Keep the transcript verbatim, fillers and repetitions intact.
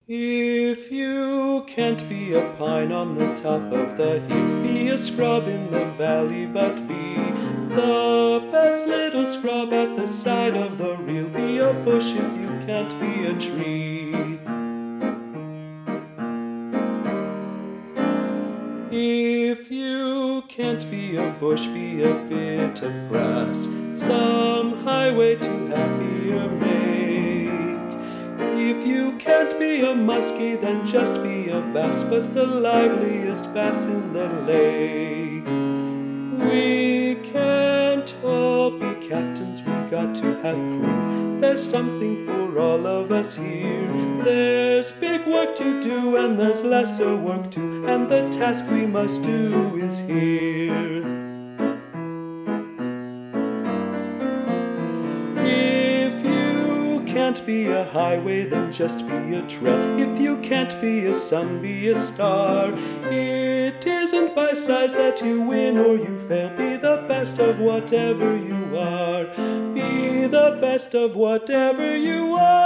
If you can't be a pine on the top of the hill, be a scrub in the valley, but be the best little scrub at the side of the reel. Be a bush if you can't be a tree. If you can't be a bush, be a bit of grass, some highway to happier make. If you can't be a muskie, then just be a bass, but the liveliest bass in the lake. We can't all be captains, we got to have crew. There's something for all of us here. There's big work to do and there's lesser work too, and the task we must do is here. If you can't be a highway, then just be a trail. If you can't be a sun, be a star. It isn't by size that you win or you fail. Be the best of whatever you are. Be the best of whatever you are.